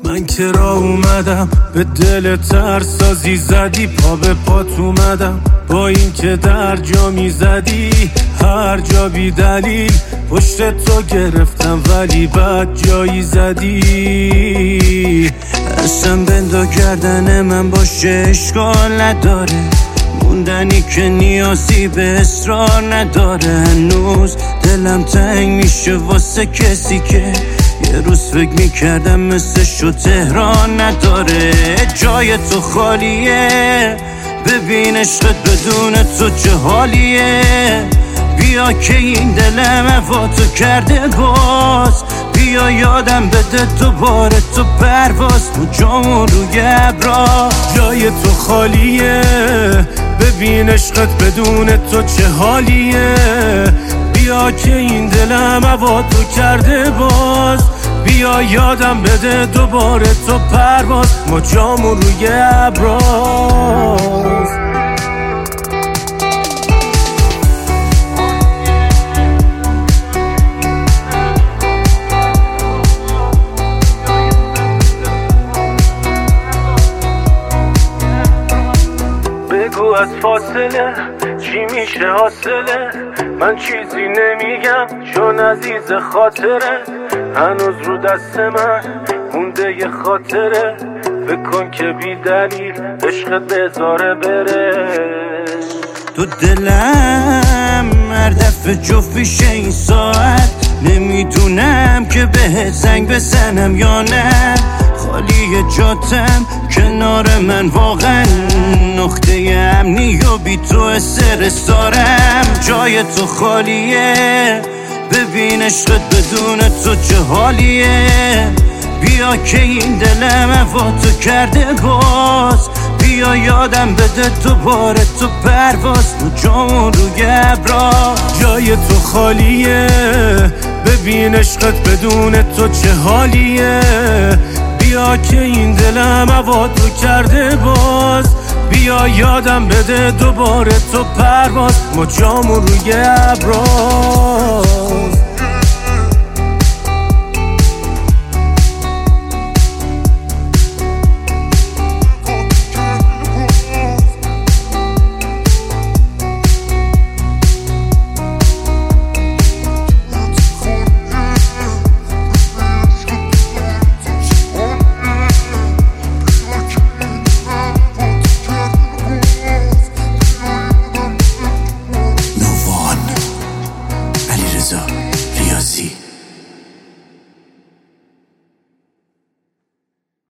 من که را اومدم به دل ترسازی زدی، پا به پات اومدم با این که در جا میزدی، هر جا بی دلیل پشت تو گرفتم ولی بد جایی زدی. اصلا بندا گردن من باشه اشکال نداره، موندنی که نیازی به اصرار نداره. هنوز دلم تنگ میشه واسه کسی که یه روز فکر میکردم مثل شو تهران نداره. جای تو خالیه، ببین عشقت بدون تو چه حالیه. بیا که این دلم هواتو کرده باز، بیا یادم بده دوباره تو پرواز، تو جامون روی ابرا. جای تو خالیه، ببین عشقت بدون تو چه حالیه. بیا که این دلم هواتو کرده باز، بیا یادم بده دوباره تو پرواز، ما جامون روی ابراز. بگو از فاصله چی میشه حاصله، من چیزی نمیگم چون عزیز خاطره. هنوز رو دست من مونده یه خاطره، بکن که بی دلیل عشقت بذاره بره. تو دلم هر دفعه جفت میشه این ساعت، نمیدونم که بهت زنگ بزنم یا نه. خالی جاتم کنار من واقعا نقطه امنی و بی تو استرس دارم. جای تو خالیه، ببین عشقت بدون تو چه حالیه. بیا که این دلم هواتو کرده باز، بیا یادم بده دوباره تو پرواز، تو جامون روی ابرا. جای تو خالیه، ببین عشقت بدون تو چه حالیه. بیا که این دلم هواتو کرده باز، بیا یادم بده دوباره تو پرواز، ما جامون روی ابرا.